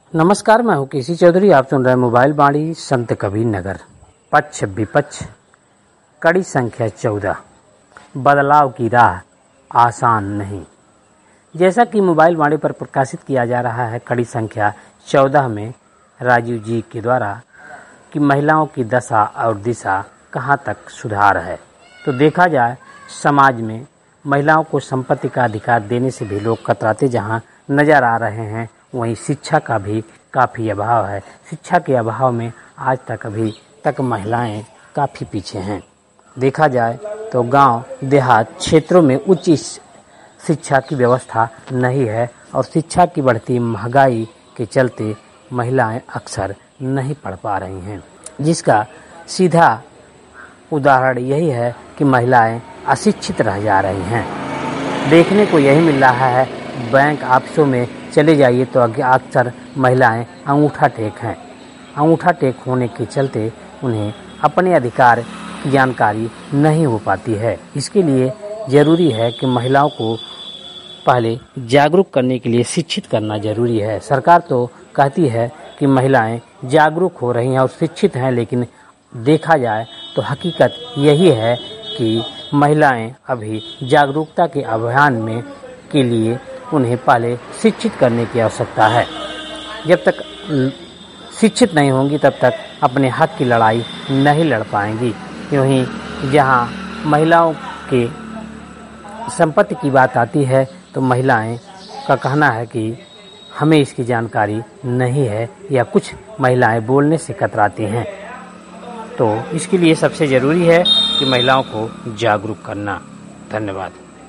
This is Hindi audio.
नमस्कार, मैं हूं केसी चौधरी। आप सुन रहे हैं मोबाइल बाणी संत कबीर नगर। पक्ष विपक्ष कड़ी संख्या 14, बदलाव की राह आसान नहीं। जैसा कि मोबाइल बाणी पर प्रकाशित किया जा रहा है कड़ी संख्या 14 में राजीव जी के द्वारा कि महिलाओं की दशा और दिशा कहां तक सुधार है। तो देखा जाए समाज में महिलाओं को संपत्ति का अधिकार देने से भी लोग कतराते जहां नजर आ रहे हैं, वहीं शिक्षा का भी काफ़ी अभाव है। शिक्षा के अभाव में आज तक अभी तक महिलाएं काफ़ी पीछे हैं। देखा जाए तो गांव देहात क्षेत्रों में उच्च शिक्षा की व्यवस्था नहीं है और शिक्षा की बढ़ती महंगाई के चलते महिलाएं अक्सर नहीं पढ़ पा रही हैं, जिसका सीधा उदाहरण यही है कि महिलाएं अशिक्षित रह जा रही हैं। देखने को यही मिल रहा है, बैंक ऑफिसों में चले जाइए तो अक्सर महिलाएं अंगूठा टेक हैं। अंगूठा टेक होने के चलते उन्हें अपने अधिकार की जानकारी नहीं हो पाती है। इसके लिए ज़रूरी है कि महिलाओं को पहले जागरूक करने के लिए शिक्षित करना ज़रूरी है। सरकार तो कहती है कि महिलाएं जागरूक हो रही हैं और शिक्षित हैं, लेकिन देखा जाए तो हकीकत यही है कि महिलाएं अभी जागरूकता के अभियान में के लिए उन्हें पहले शिक्षित करने की आवश्यकता है। जब तक शिक्षित नहीं होंगी तब तक अपने हक की लड़ाई नहीं लड़ पाएंगी। यूँ ही जहाँ महिलाओं के संपत्ति की बात आती है तो महिलाएं का कहना है कि हमें इसकी जानकारी नहीं है या कुछ महिलाएं बोलने से कतराती हैं। तो इसके लिए सबसे ज़रूरी है कि महिलाओं को जागरूक करना। धन्यवाद।